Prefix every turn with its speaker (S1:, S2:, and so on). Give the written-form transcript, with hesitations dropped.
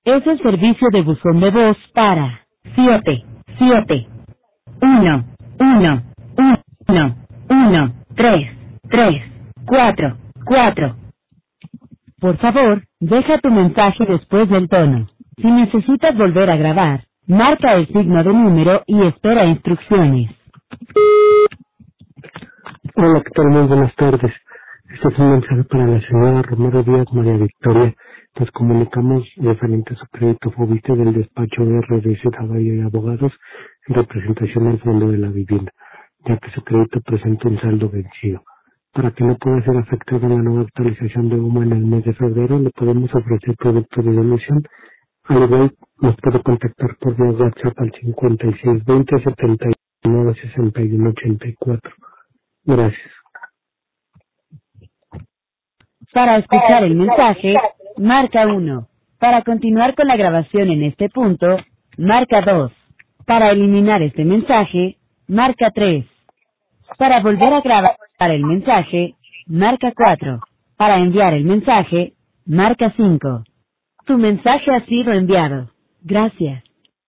S1: Es el servicio de buzón de voz para 7, 1, 1, 1, 1, 3, 4. Por favor, deja tu mensaje después del tono. Si necesitas volver a grabar, marca el signo de número y espera instrucciones.
S2: Hola, ¿qué tal? Muy buenas tardes. Este es un mensaje para la señora Romero Díaz María Victoria. Nos comunicamos referente a su crédito Fobiste del despacho RDC Caballo y Abogados en representación del Fondo de la Vivienda, ya que su crédito presenta un saldo vencido. Para que no pueda ser afectado en la nueva actualización de UMA en el mes de febrero, le podemos ofrecer productos de devolución. Al igual, nos puede contactar por vía WhatsApp al 5620 79 61 84. Gracias.
S1: Para escuchar el mensaje, marca 1. Para continuar con la grabación en este punto, marca 2. Para eliminar este mensaje, marca 3. Para volver a grabar el mensaje, marca 4. Para enviar el mensaje, marca 5. Tu mensaje ha sido enviado. Gracias.